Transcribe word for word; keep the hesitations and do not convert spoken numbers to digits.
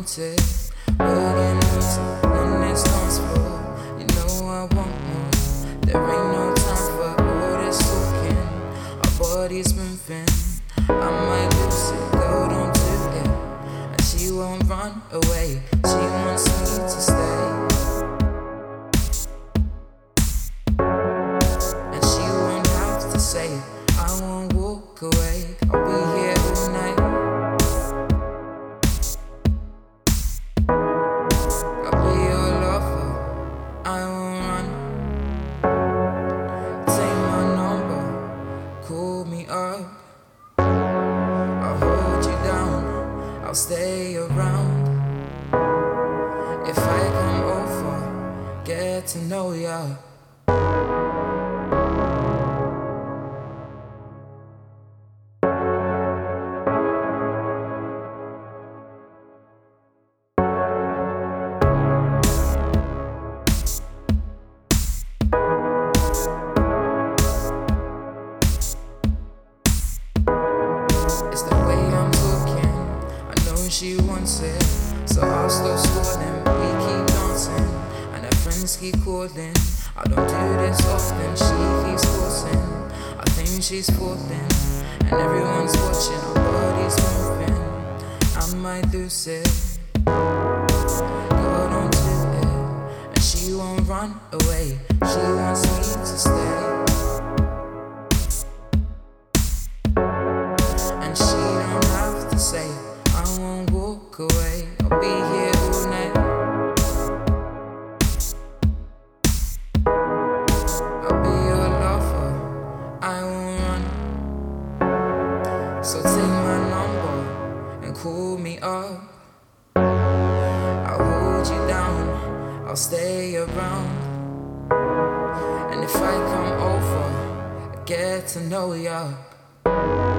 wanted. Working music on this dance floor. You know I want more. There ain't no time for all this talking. Our bodies moving. I might lose it, girl, don't do it. And she won't run away. She wants me to stay. And she won't have to say it. I won't walk away. I'll be here all night. I'll be your lover. I won't run. Take my number. Call me up. I'll hold you down. I'll stay around. If I come over, get to know ya. It's the way I'm talking. I know she wants it, so I'll stop stalling. We keep dancing, and her friends keep calling. I don't do this often. She keeps forcing. I think she's falling, and everyone's watching. Our bodies moving. I might lose it. Girl, don't do it. And she won't run away. She wants me to stay. And she don't have to say it. I won't walk away. I'll be here all night. I'll be your lover. I won't run. So take my number and call me up. I'll hold you down. I'll stay around. And if I come over, I get to know ya.